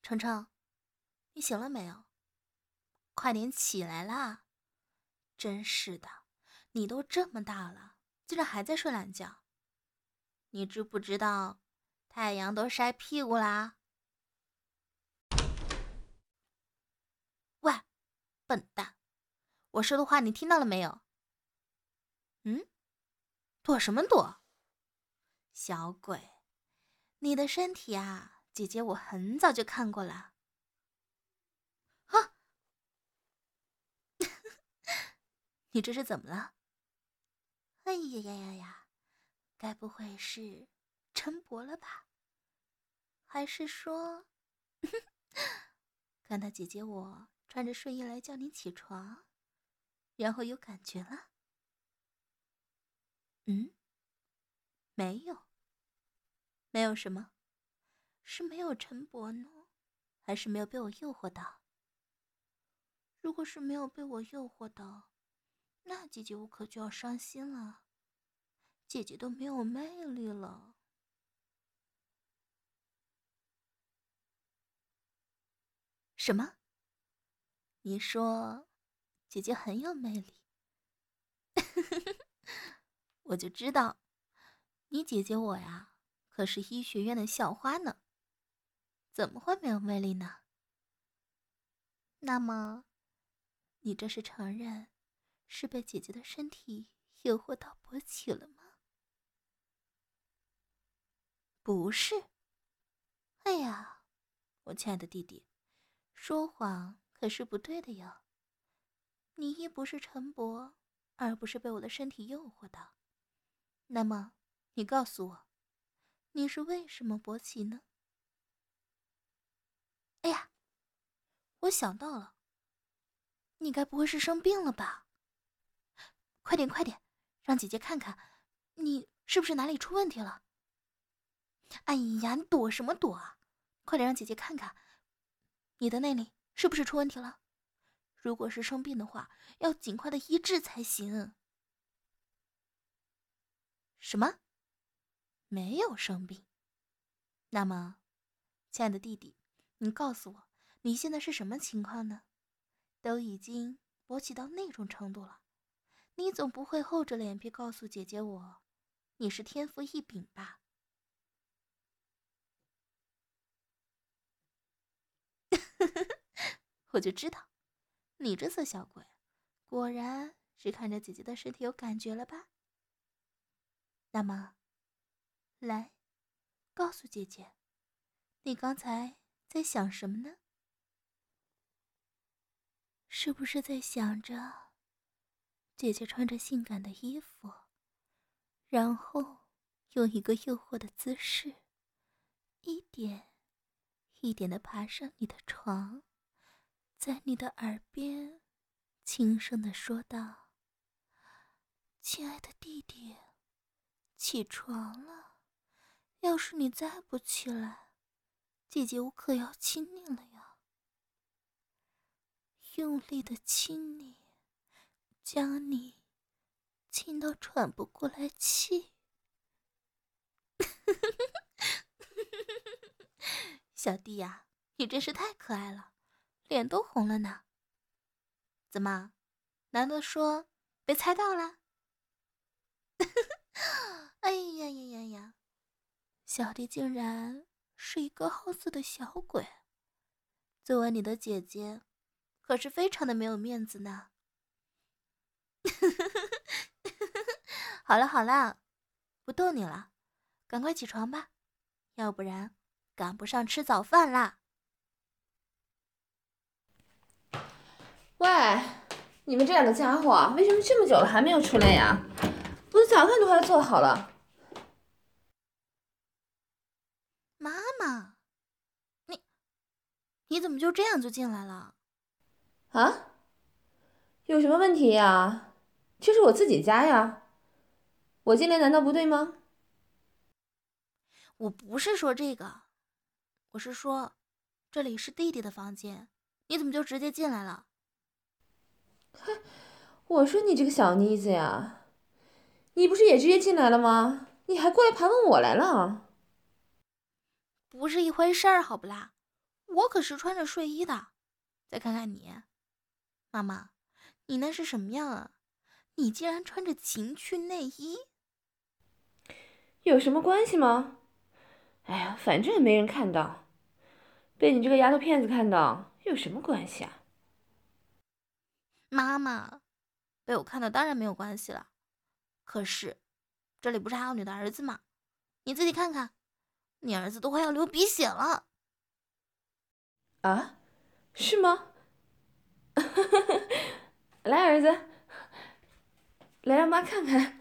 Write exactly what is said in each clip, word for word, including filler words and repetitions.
程程，你醒了没有？快点起来啦！真是的，你都这么大了，竟然还在睡懒觉。你知不知道，太阳都晒屁股啦？喂，笨蛋，我说的话你听到了没有？嗯？躲什么躲？小鬼，你的身体啊，姐姐我很早就看过了。啊！你这是怎么了？哎呀呀呀呀！该不会是陈伯了吧？还是说，看到姐姐我穿着睡衣来叫你起床，然后有感觉了？嗯？没有。没有什么？是没有陈伯呢，还是没有被我诱惑到？如果是没有被我诱惑到，那姐姐我可就要伤心了。姐姐都没有魅力了。什么？你说姐姐很有魅力？我就知道，你姐姐我呀，可是医学院的校花呢，怎么会没有魅力呢？那么，你这是承认是被姐姐的身体诱惑到勃起了吗？不是。哎呀，我亲爱的弟弟，说谎可是不对的哟。你一不是陈伯，二不是被我的身体诱惑到，那么你告诉我，你是为什么勃起呢？哎呀，我想到了，你该不会是生病了吧？快点快点，让姐姐看看，你是不是哪里出问题了？哎呀，你躲什么躲啊？快点让姐姐看看，你的内里是不是出问题了？如果是生病的话，要尽快的医治才行。什么？没有生病？那么，亲爱的弟弟，你告诉我，你现在是什么情况呢？都已经勃起到那种程度了，你总不会厚着脸皮告诉姐姐我，你是天赋异禀吧？我就知道，你这色小鬼，果然是看着姐姐的身体有感觉了吧？那么，来，告诉姐姐，你刚才在想什么呢？是不是在想着姐姐穿着性感的衣服，然后用一个诱惑的姿势，一点一点的爬上你的床，在你的耳边轻声的说道：“亲爱的弟弟，起床了，要是你再不起来，姐姐我可要亲你了呀！”用力的亲你，将你亲到喘不过来气。小弟呀、啊，你真是太可爱了，脸都红了呢。怎么？难道说被猜到了？哎呀呀呀呀！小弟竟然是一个好色的小鬼，作为你的姐姐，可是非常的没有面子呢。好了好了，不逗你了，赶快起床吧，要不然赶不上吃早饭啦。 喂，你们这两个家伙为什么这么久了还没有出来呀？我的早饭都快做好了。 妈妈，你你怎么就这样就进来了？ 啊？有什么问题呀？这是我自己家呀，我进来难道不对吗？ 我不是说这个，我是说，这里是弟弟的房间，你怎么就直接进来了？ 嗨，我说你这个小妮子呀，你不是也直接进来了吗？你还过来盘问我来了？ 不是一回事儿，好不啦？ 我可是穿着睡衣的。再看看你，妈妈，你那是什么样啊？你竟然穿着情趣内衣？ 有什么关系吗？哎呀，反正也没人看到，被你这个丫头片子看到有什么关系啊？ 妈妈，被我看到当然没有关系了。可是，这里不是还有你的儿子吗？你自己看看，你儿子都快要流鼻血了。 啊，是吗？来，儿子，来让妈看看，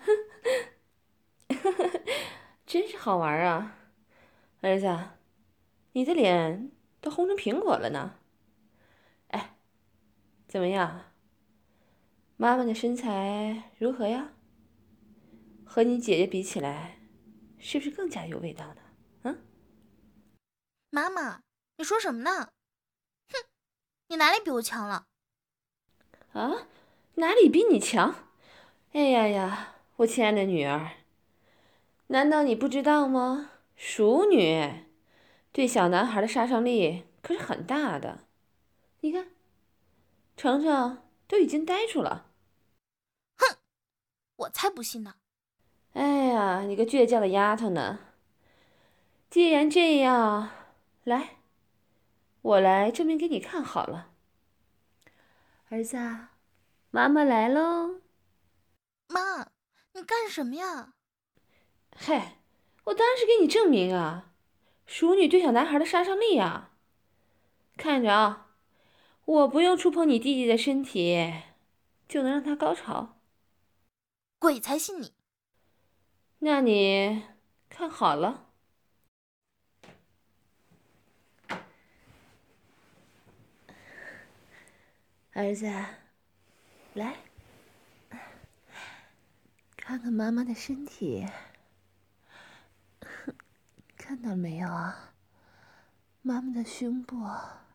真是好玩啊！儿子，你的脸都红成苹果了呢。哎，怎么样？妈妈的身材如何呀？和你姐姐比起来，是不是更加有味道呢？嗯？ 妈妈，你说什么呢？哼，你哪里比我强了？ 啊，哪里比你强？哎呀呀，我亲爱的女儿，难道你不知道吗？熟女对小男孩的杀伤力可是很大的。你看，程程都已经呆住了。 哼，我才不信呢！ 哎呀，你个倔强的丫头呢！既然这样，来，我来证明给你看好了。儿子，妈妈来喽！ 妈，你干什么呀？ 嗨，我当然是给你证明啊，熟女对小男孩的杀伤力啊！看着啊，我不用触碰你弟弟的身体，就能让他高潮。 鬼才信你！ 那你看好了。儿子，来，看看妈妈的身体，看到没有啊？妈妈的胸部，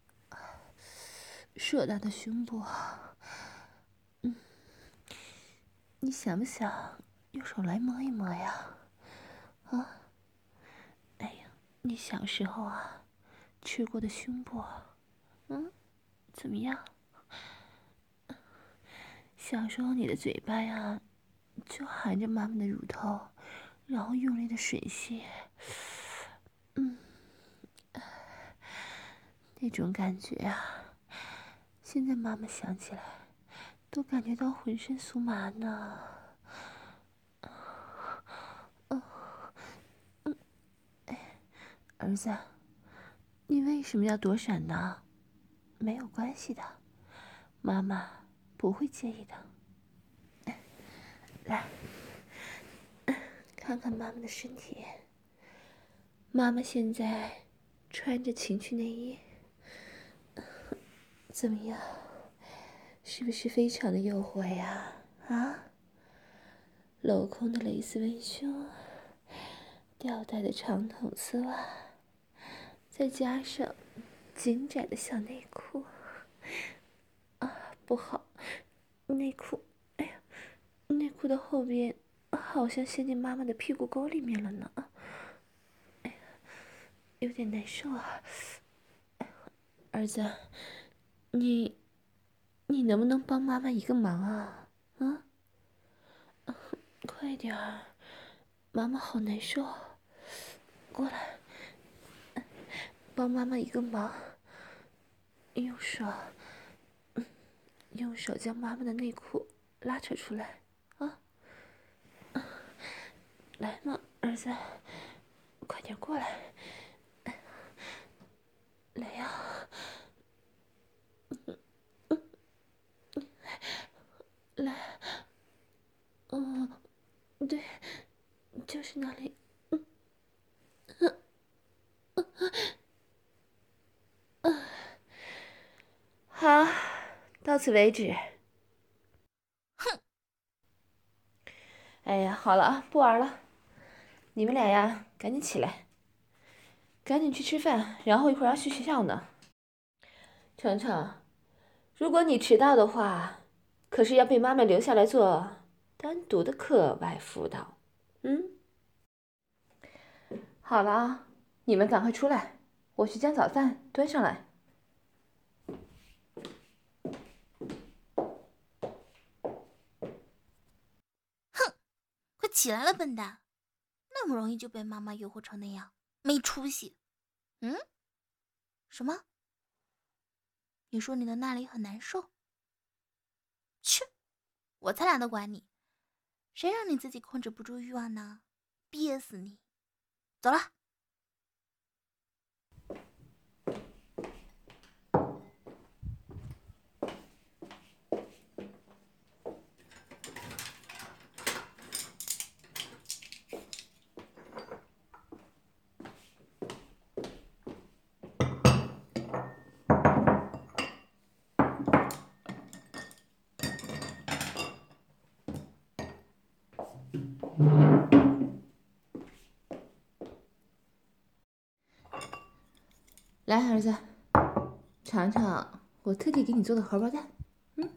硕大的胸部，嗯，你想不想用手来摸一摸呀？啊，哎呀，你小时候啊，吃过的胸部，嗯，怎么样？小时候你的嘴巴呀，就含着妈妈的乳头，然后用力的吮吸，嗯，那种感觉啊，现在妈妈想起来，都感觉到浑身酥麻呢。哦，嗯，哎，儿子，你为什么要躲闪呢？没有关系的，妈妈不会介意的。来，看看妈妈的身体。妈妈现在穿着情趣内衣，怎么样？是不是非常的诱惑呀？啊，镂空的蕾丝文胸，吊带的长筒丝袜，再加上紧窄的小内裤。啊，不好，内裤，哎呀，内裤的后边好像陷进妈妈的屁股沟里面了呢。哎呀，有点难受啊。儿子，你，你能不能帮妈妈一个忙啊？啊，快点儿，妈妈好难受。过来，帮妈妈一个忙，用手，用手将妈妈的内裤拉扯出来，啊，来嘛，儿子，快点过来，来呀，来，嗯，对，就是那里，嗯，好，到此为止。 哼！ 哎呀，好了啊，不玩了，你们俩呀，赶紧起来，赶紧去吃饭，然后一会儿要去学校呢。程程，如果你迟到的话，可是要被妈妈留下来做单独的课外辅导。嗯，好了啊，你们赶快出来，我去将早饭端上来。 起来了，笨蛋！那么容易就被妈妈诱惑成那样，没出息。嗯？什么？你说你的那里很难受？去，我才懒得管你。谁让你自己控制不住欲望呢？憋死你！走了。 来，儿子，尝尝我特地给你做的荷包蛋。嗯，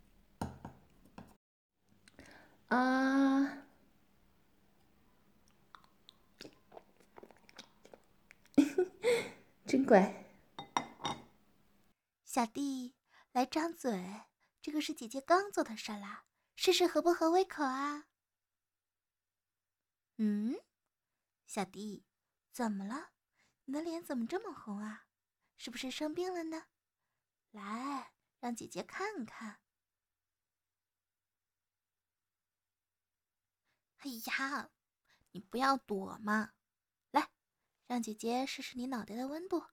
啊，真乖。 小弟，来张嘴，这个是姐姐刚做的沙拉，试试合不合胃口啊？嗯，小弟，怎么了？你的脸怎么这么红啊？是不是生病了呢？来，让姐姐看看。哎呀，你不要躲嘛！来，让姐姐试试你脑袋的温度。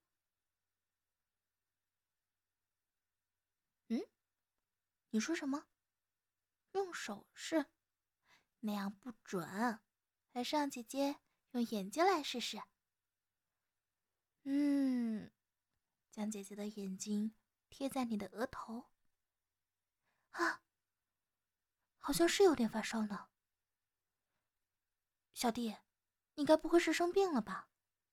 嗯，你说什么？用手试？那样不准，还是让姐姐用眼睛来试试。嗯，将姐姐的眼睛贴在你的额头。啊，好像是有点发烧呢。小弟，你该不会是生病了吧？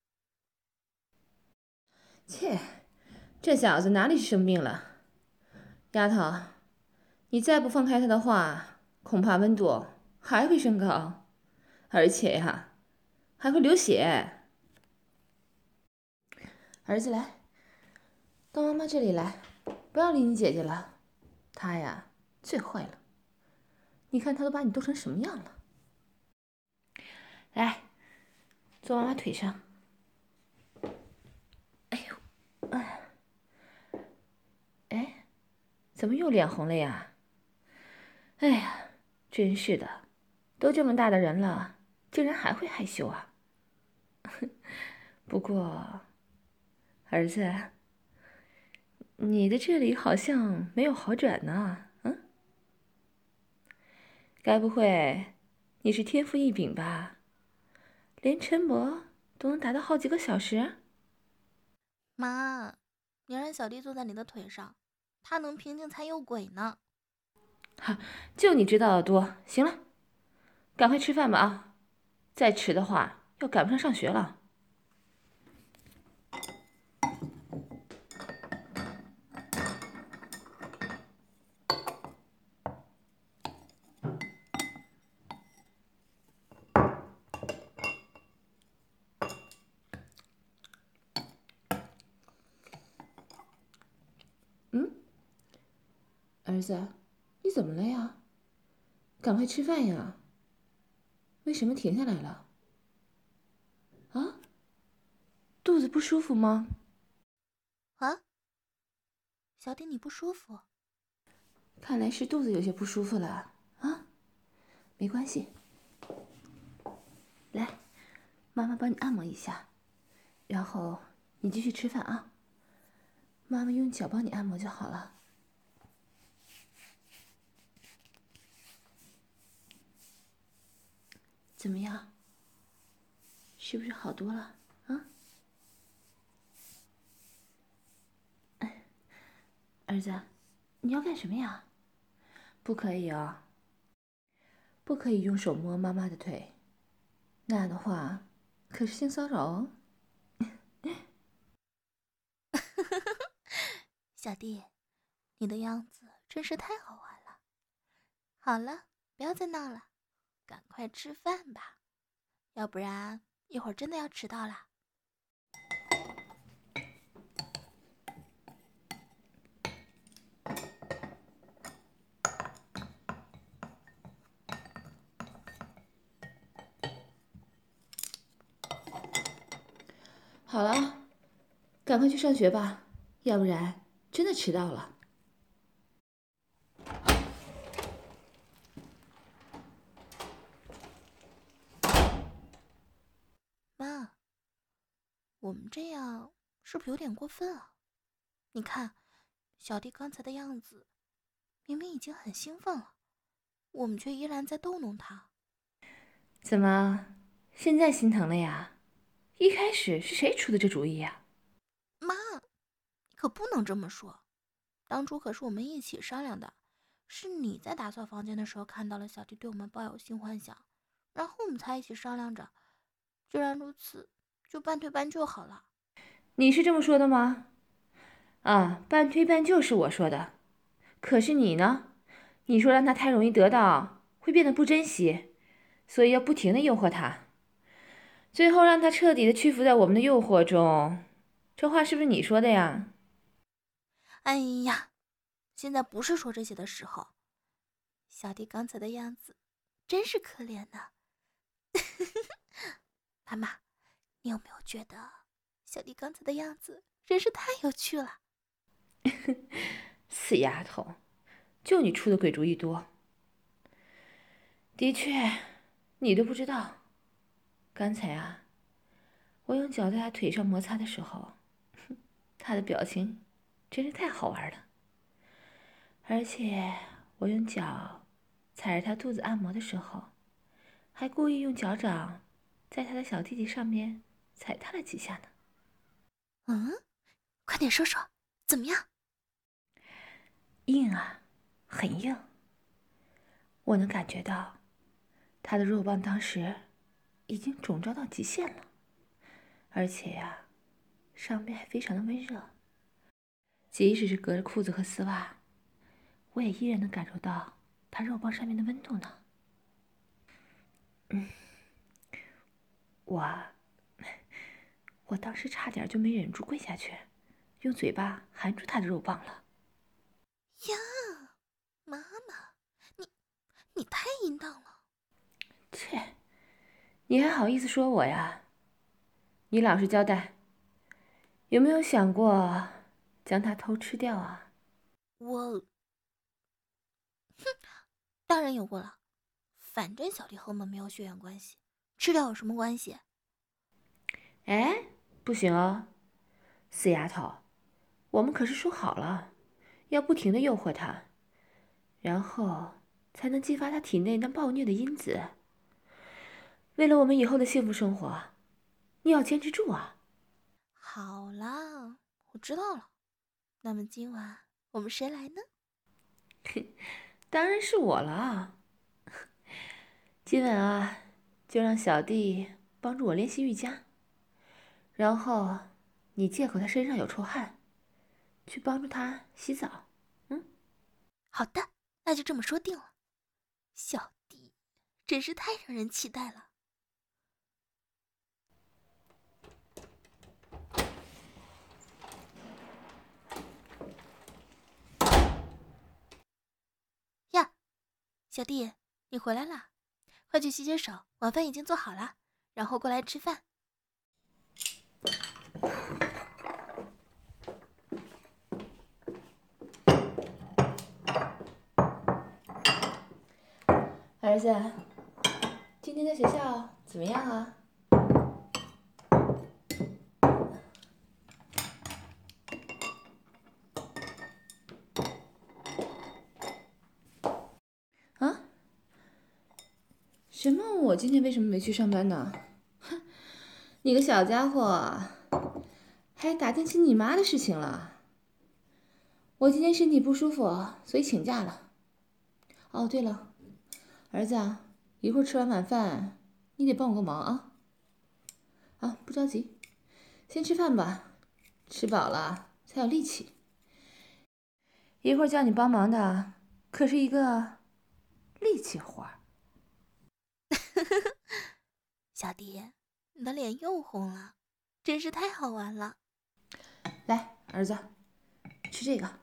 切，这小子哪里是生病了？丫头，你再不放开他的话，恐怕温度还会升高，而且呀，还会流血。儿子来，到妈妈这里来，不要理你姐姐了，她呀最坏了。你看她都把你逗成什么样了。来，坐妈妈腿上。哎呦，哎，哎，怎么又脸红了呀？哎呀，真是的，都这么大的人了，竟然还会害羞啊！不过，儿子，你的这里好像没有好转呢。嗯，该不会你是天赋异禀吧？连晨勃都能达到好几个小时？ 妈，你让小弟坐在你的腿上，他能平静才有鬼呢。 哈，就你知道的多。行了，赶快吃饭吧啊！再迟的话要赶不上上学了。嗯，儿子，你怎么了呀？赶快吃饭呀！为什么停下来了？啊？肚子不舒服吗？ 啊，小弟你不舒服？ 看来是肚子有些不舒服了啊。没关系，来，妈妈帮你按摩一下，然后你继续吃饭啊。妈妈用脚帮你按摩就好了。怎么样？是不是好多了啊？哎，儿子，你要干什么呀？不可以哦，不可以用手摸妈妈的腿，那样的话可是性骚扰哦。 小弟，你的样子真是太好玩了。好了，不要再闹了，赶快吃饭吧，要不然一会儿真的要迟到了。 好了，赶快去上学吧，要不然真的迟到了。 妈，我们这样是不是有点过分啊？你看，小弟刚才的样子，明明已经很兴奋了，我们却依然在逗弄他。 怎么，现在心疼了呀？一开始是谁出的这主意呀？ 妈，你可不能这么说，当初可是我们一起商量的，是你在打扫房间的时候看到了小弟对我们抱有性幻想，然后我们才一起商量着，既然如此，就半推半就好了。 你是这么说的吗？啊，半推半就是我说的，可是你呢？你说让他太容易得到，会变得不珍惜，所以要不停的诱惑他，最后让他彻底的屈服在我们的诱惑中。这话是不是你说的呀？ 哎呀，现在不是说这些的时候。小弟刚才的样子，真是可怜呐。妈妈，你有没有觉得小弟刚才的样子真是太有趣了？ 死丫头，就你出的鬼主意多。的确，你都不知道，刚才啊，我用脚在他腿上摩擦的时候，他的表情真是太好玩了。而且我用脚踩着他肚子按摩的时候，还故意用脚掌在他的小弟弟上面踩踏了几下呢。 嗯，快点说说，怎么样？ 硬啊，很硬。我能感觉到他的肉棒当时已经肿胀到极限了，而且呀、啊，上面还非常的温热。即使是隔着裤子和丝袜，我也依然能感受到他肉棒上面的温度呢。嗯，我，我当时差点就没忍住跪下去，用嘴巴含住他的肉棒了。 呀，妈妈，你你太淫荡了！ 切，你还好意思说我呀？你老实交代，有没有想过将他偷吃掉啊？ 我，哼，当然有过了。反正小弟和我们没有血缘关系，吃掉有什么关系？ 哎，不行哦，死丫头，我们可是说好了，要不停的诱惑他，然后才能激发他体内那暴虐的因子。为了我们以后的幸福生活，你要坚持住啊！ 好啦，我知道了。那么今晚我们谁来呢？ 当然是我了。今晚啊，就让小弟帮助我练习瑜伽，然后你借口他身上有臭汗，去帮助他洗澡。嗯， 好的，那就这么说定了。小弟真是太让人期待了。呀，小弟，你回来啦，快去洗洗手，晚饭已经做好了，然后过来吃饭。 儿子，今天在学校怎么样啊？啊？什么？我今天为什么没去上班呢？哼，你个小家伙，还打听起你妈的事情了。我今天身体不舒服，所以请假了。哦，对了，儿子啊，一会儿吃完晚饭，你得帮我个忙啊。啊，不着急，先吃饭吧，吃饱了才有力气。一会儿叫你帮忙的，可是一个力气活儿。 小弟，你的脸又红了，真是太好玩了。 来，儿子，吃这个，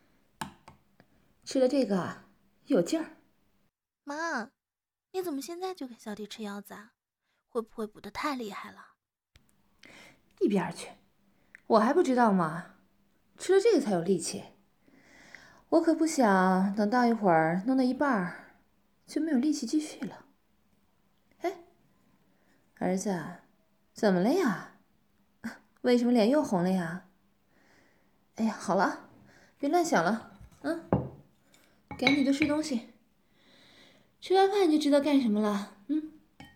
吃了这个有劲儿。 妈，你怎么现在就给小弟吃腰子啊？会不会补得太厉害了？ 一边去！我还不知道吗？吃了这个才有力气。我可不想等到一会儿弄到一半就没有力气继续了。哎，儿子，怎么了呀？为什么脸又红了呀？哎呀，好了，别乱想了，嗯，赶紧多吃东西。吃完饭就知道干什么了，嗯。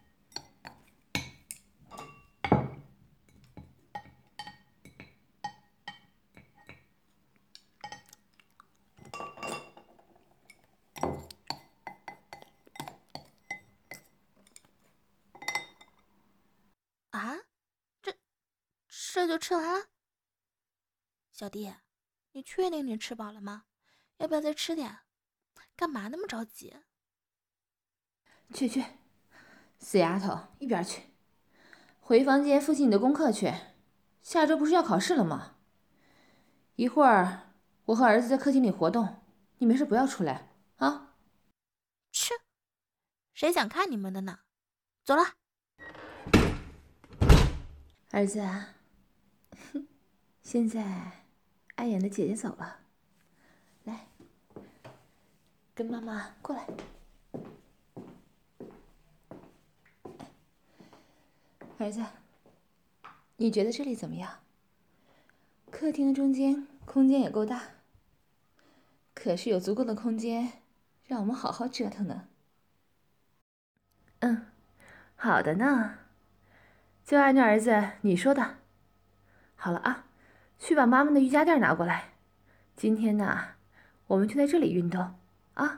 啊，这这就吃完了？小弟，你确定你吃饱了吗？要不要再吃点？干嘛那么着急？ 去去，死丫头，一边去！回房间复习你的功课去。下周不是要考试了吗？一会儿我和儿子在客厅里活动，你没事不要出来啊。 吃，谁想看你们的呢？走了。 儿子啊，现在碍眼的姐姐走了，来，跟妈妈过来。儿子，你觉得这里怎么样？客厅的中间空间也够大，可是有足够的空间让我们好好折腾呢。嗯，好的呢，就按照儿子你说的。好了啊，去把妈妈的瑜伽垫拿过来。今天呢，我们就在这里运动啊。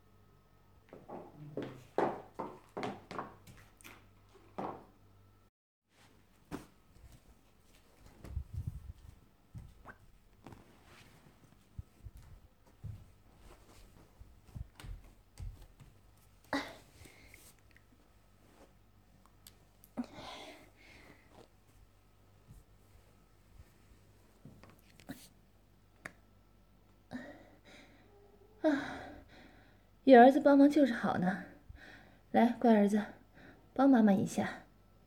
啊，有儿子帮忙就是好呢。来，乖儿子，帮妈妈一下。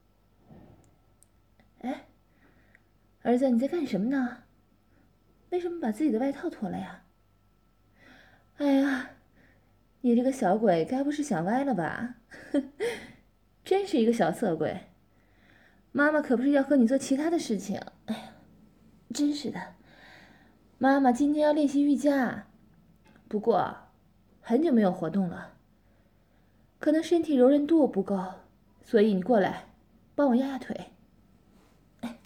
哎，儿子，你在干什么呢？为什么把自己的外套脱了呀？哎呀，你这个小鬼，该不是想歪了吧？真是一个小色鬼。妈妈可不是要和你做其他的事情。哎呀，真是的。妈妈今天要练习瑜伽，不过很久没有活动了，可能身体柔韧度不够，所以你过来帮我压压腿。哎，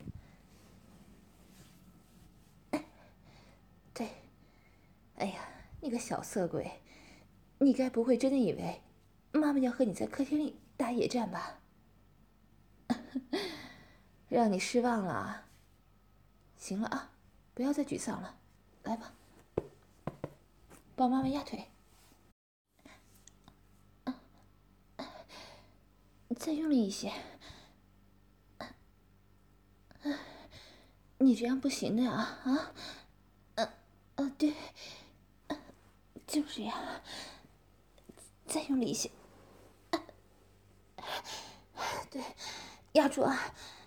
哎，对，哎呀，你个小色鬼，你该不会真的以为妈妈要和你在客厅里打野战吧？让你失望了啊。行了啊，不要再沮丧了，来吧，帮妈妈压腿。再用力一些。你这样不行的啊啊！嗯啊，对，就这样，再用力一些。对，压住啊！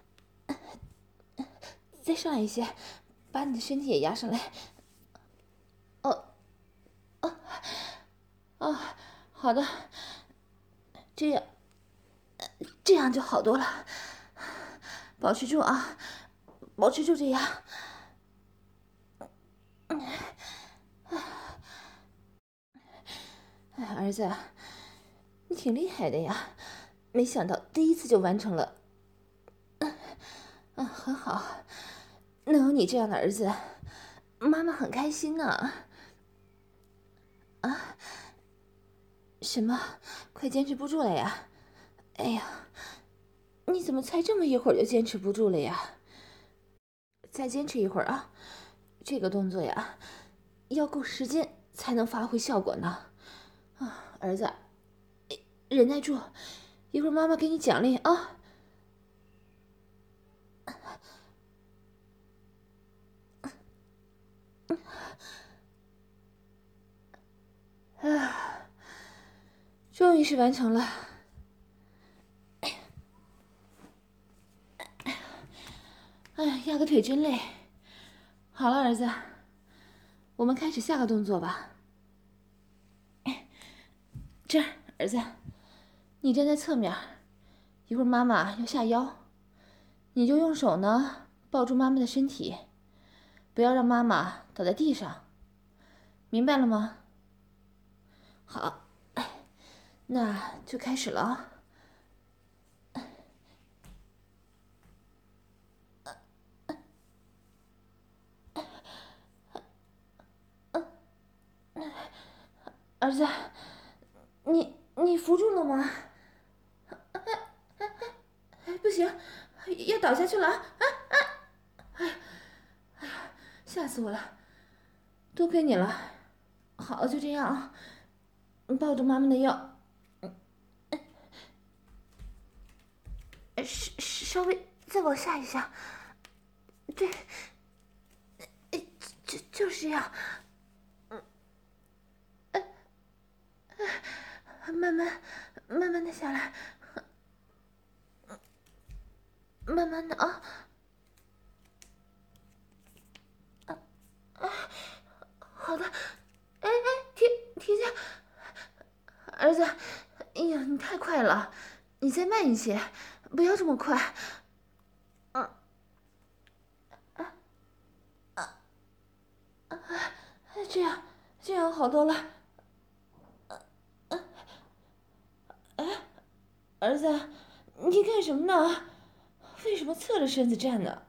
再上来一些，把你的身体也压上来。哦，哦，哦，好的，这样，这样就好多了。保持住啊，保持住这样。哎，儿子，你挺厉害的呀，没想到第一次就完成了。嗯，嗯，很好，能有你这样的儿子，妈妈很开心呢。啊？什么？快坚持不住了呀？哎呀，你怎么才这么一会儿就坚持不住了呀？再坚持一会儿啊，这个动作呀，要够时间才能发挥效果呢。啊，儿子，忍耐住，一会儿妈妈给你奖励啊。啊，终于是完成了。哎哎呀，压个腿真累。好了，儿子，我们开始下个动作吧。这儿，儿子，你站在侧面，一会儿妈妈要下腰，你就用手呢抱住妈妈的身体，不要让妈妈倒在地上，明白了吗？好，那就开始了啊。儿子，你你扶住了吗？哎，不行，要倒下去了啊！啊啊！哎呀，哎呀，吓死我了！多亏你了。好，就这样啊，抱住妈妈的腰，稍稍微再往下一下，对，就就是这样。慢慢，慢慢的下来，慢慢的啊。啊啊，好的。哎哎，停停下，儿子，哎呀，你太快了，你再慢一些，不要这么快。嗯，啊啊啊，这样这样好多了。哎，儿子，你干什么呢？为什么侧着身子站呢？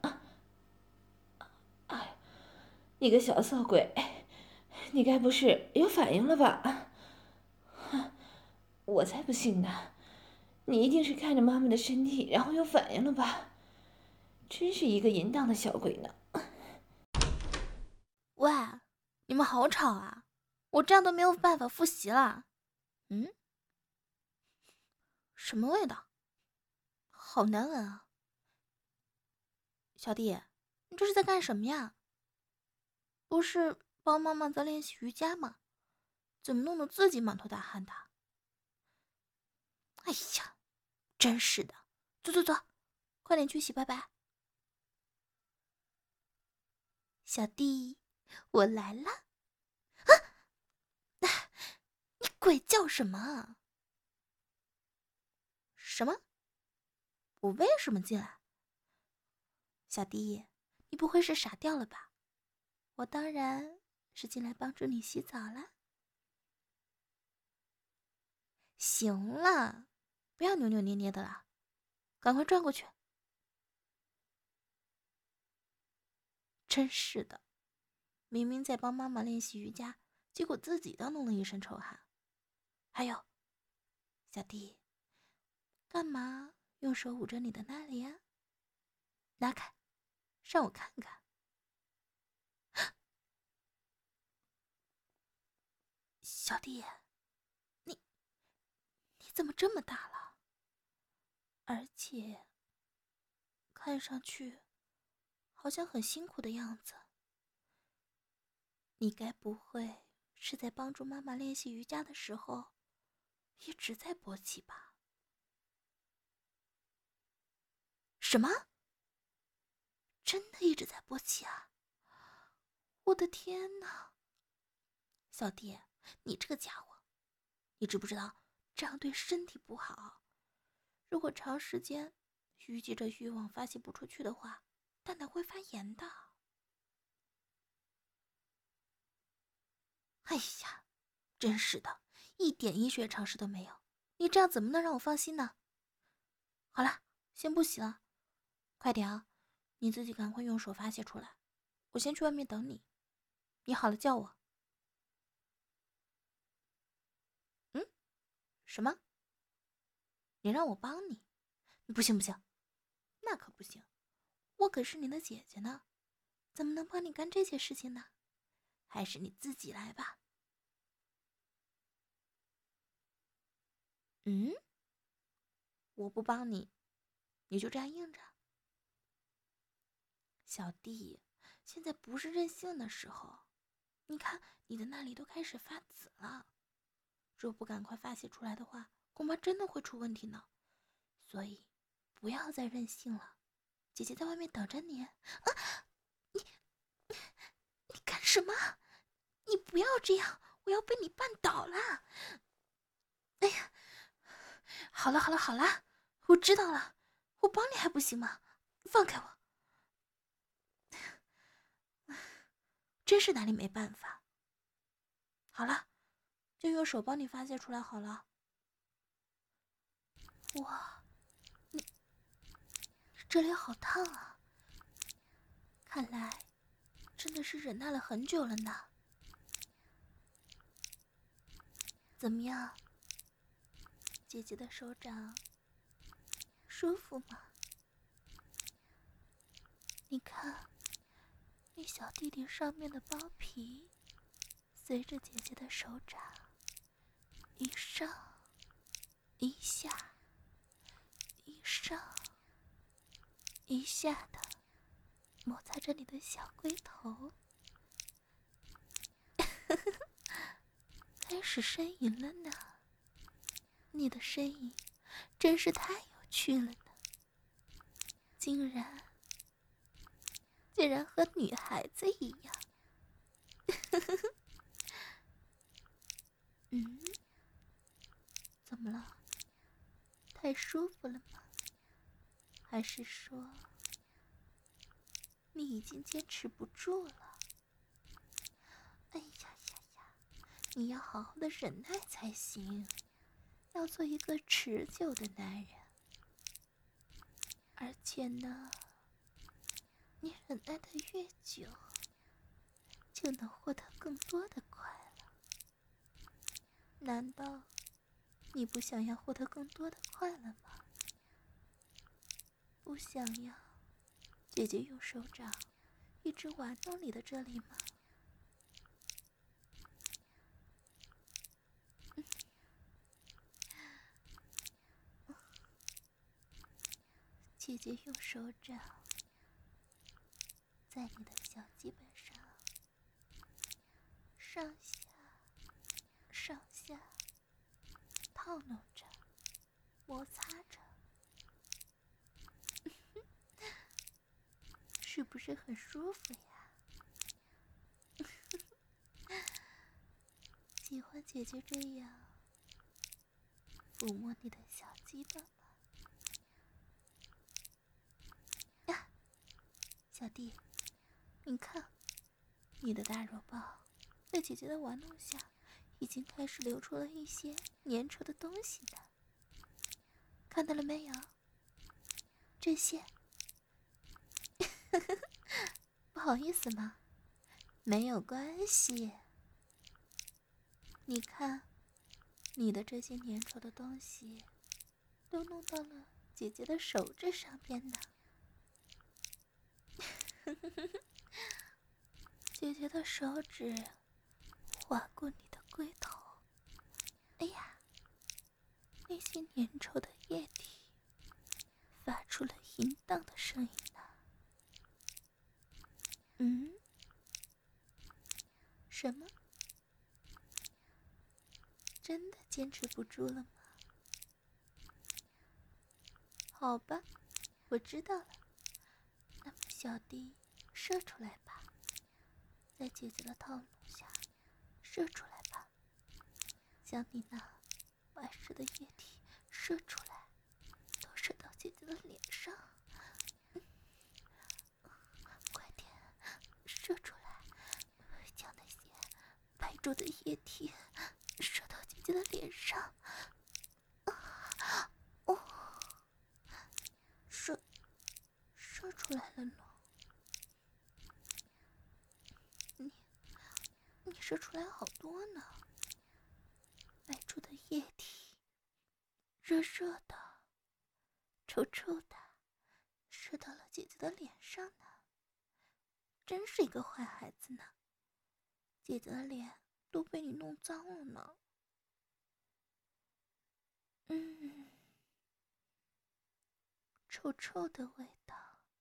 哎，你个小色鬼，你该不是有反应了吧？我才不信呢！你一定是看着妈妈的身体，然后有反应了吧？真是一个淫荡的小鬼呢！ 喂，你们好吵啊！我这样都没有办法复习了。嗯，什么味道？好难闻啊！小弟，你这是在干什么呀？不是帮妈妈在练习瑜伽吗？怎么弄得自己满头大汗的？哎呀，真是的！走走走，快点去洗白白。小弟，我来了！啊！你鬼叫什么啊？什么？我为什么进来？小弟，你不会是傻掉了吧？我当然是进来帮助你洗澡了。行了，不要扭扭捏捏的了，赶快转过去。真是的，明明在帮妈妈练习瑜伽，结果自己倒弄了一身臭汗。还有，小弟，干嘛用手捂着你的那里呀？拿开，让我看看。小弟，你你怎么这么大了？而且看上去好像很辛苦的样子。你该不会是在帮助妈妈练习瑜伽的时候一直在勃起吧？什么？真的一直在勃起啊？我的天哪！小弟，你这个家伙，你知不知道这样对身体不好？如果长时间淤积着欲望发泄不出去的话，蛋蛋会发炎的。哎呀，真是的，一点医学常识都没有，你这样怎么能让我放心呢？好了，先不洗了，快点啊，你自己赶快用手发泄出来，我先去外面等你，你好了叫我。嗯？什么？你让我帮你？不行不行，那可不行，我可是你的姐姐呢，怎么能帮你干这些事情呢？还是你自己来吧。嗯？我不帮你，你就这样硬着？小弟，现在不是任性的时候，你看你的那里都开始发紫了，若不赶快发泄出来的话，恐怕真的会出问题呢。所以，不要再任性了， 姐姐在外面等着你。啊，你你干什么？你不要这样，我要被你绊倒了。哎呀，好了好了好了，我知道了，我帮你还不行吗？放开我！真是拿你没办法。好了，就用手帮你发泄出来好了。哇，你这里好烫啊！看来真的是忍耐了很久了呢。怎么样，姐姐的手掌舒服吗？你看，那小弟弟上面的包皮随着姐姐的手掌一上一下一上一下的摩擦着你的小龟头，开始呻吟了呢。你的呻吟真是太有趣了呢，竟然竟然和女孩子一样。嗯，怎么了？太舒服了吗？还是说你已经坚持不住了？哎呀呀呀，你要好好的忍耐才行，要做一个持久的男人。而且呢，你忍耐的越久，就能获得更多的快乐。难道你不想要获得更多的快乐吗？不想要姐姐用手掌一直玩弄你的这里吗？姐姐用手掌在你的小基本上上下上下套弄着，摩擦着，是不是很舒服呀？喜欢姐姐这样抚摸你的小鸡巴吗？呀，小弟，你看，你的大肉包在姐姐的玩弄下，已经开始流出了一些粘稠的东西呢。看到了没有？这些不好意思吗？没有关系。你看，你的这些粘稠的东西都弄到了姐姐的手指上边呢。姐姐的手指划过你的龟头，哎呀，那些粘稠的液体发出了淫荡的声音呢。嗯？什么？真的坚持不住了吗？好吧，我知道了。那么小弟，射出来吧，在姐姐的套路下射出来吧，将你那白色的液体射出来，都射到姐姐的脸上。嗯，快点射出来，将那些白灼的液体射到姐姐的脸上。啊，哦，射射出来了呢。你你射出来好多呢，白灼的液体，热热的，臭臭的，射到了姐姐的脸上呢。真是一个坏孩子呢，姐姐的脸都被你弄脏了呢。嗯，臭臭的味道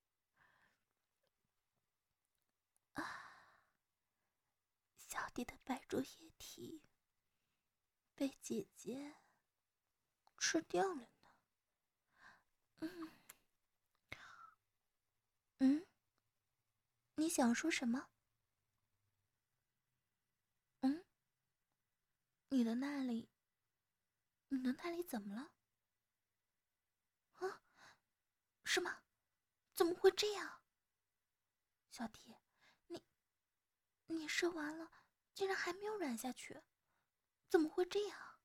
啊！小弟的白灼液体被姐姐吃掉了呢。嗯， 你想说什么？嗯？你的那里……你的那里怎么了？啊？是吗？怎么会这样？小弟，你……你射完了，竟然还没有软下去，怎么会这样？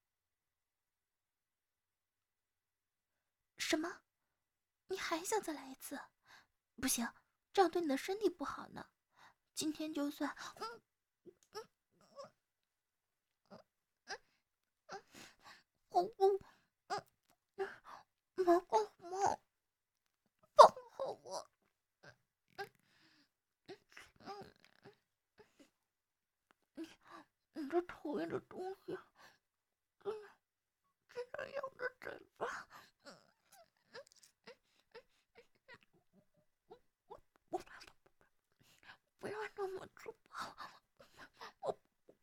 什么？你还想再来一次？不行，这样对你的身体不好呢。今天就算……嗯嗯嗯嗯嗯，好不……嗯嗯，毛公公，放开我！嗯嗯嗯嗯，你你这讨厌的东西，竟然竟然咬着嘴巴！嗯嗯嗯，我我不要那么粗暴！我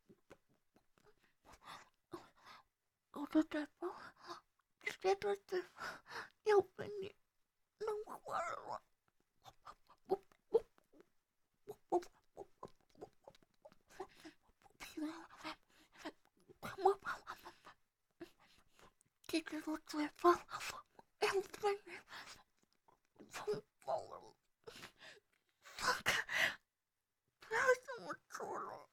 我的嘴巴，直接的嘴巴要被你弄坏了！我我我我我我我凭快摸把我这只的嘴巴要被你冲爆了！放开！不要这么做了！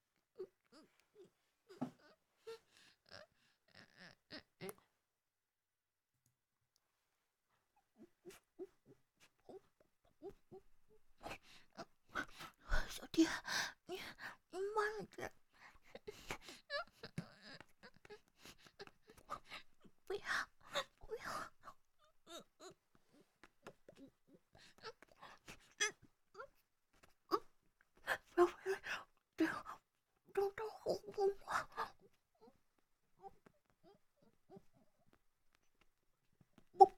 小弟，你你慢点，不要不要！不要回来！这样这这好痛啊！我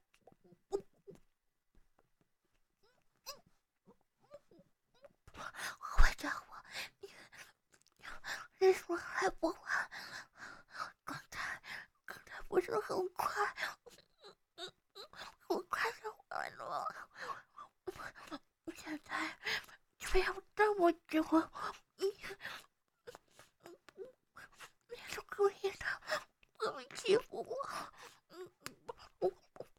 坏家伙，你你说还不完？刚才刚才不是很快，很快就完了。现在非要这么久，你你是故意的，怎么欺负我？嗯，我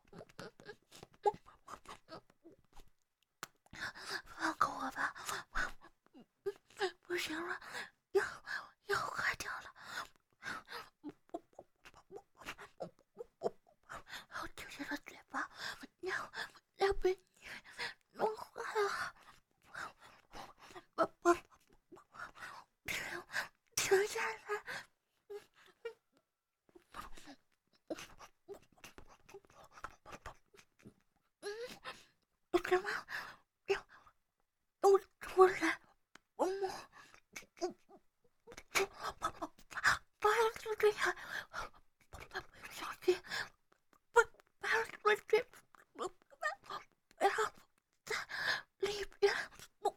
放过我吧，不行了，要要坏掉了。好丢人的嘴巴，要要被你弄坏了！我我停停下来！什么？要要出来！我摸，我我我不要就这样，小心！不不要说这，我不要在里边。我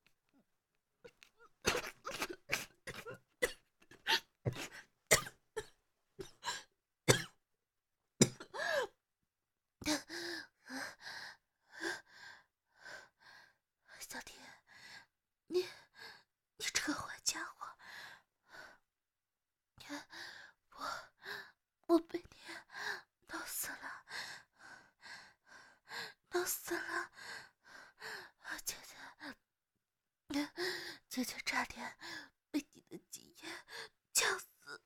小弟，你你这个坏家伙！我我被你弄死了，弄死了！姐姐，姐姐差点被你的基因呛死！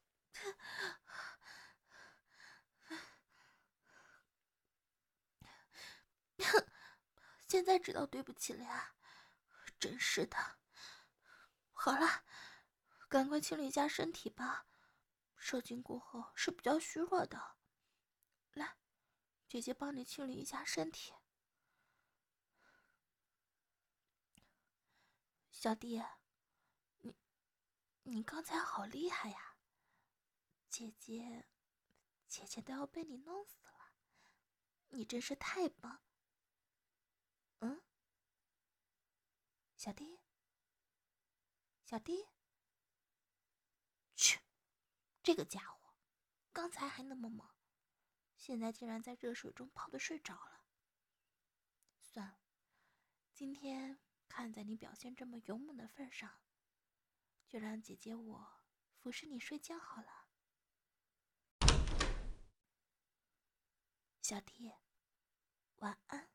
现在知道对不起了呀？真是的。好了，赶快清理一下身体吧。射精过后是比较虚弱的。来，姐姐帮你清理一下身体。小弟，你你刚才好厉害呀！姐姐，姐姐都要被你弄死了，你真是太棒！嗯，小弟，小弟，去，这个家伙，刚才还那么猛，现在竟然在热水中泡的睡着了。算了，今天看在你表现这么勇猛的份上，就让姐姐我服侍你睡觉好了。小弟，晚安。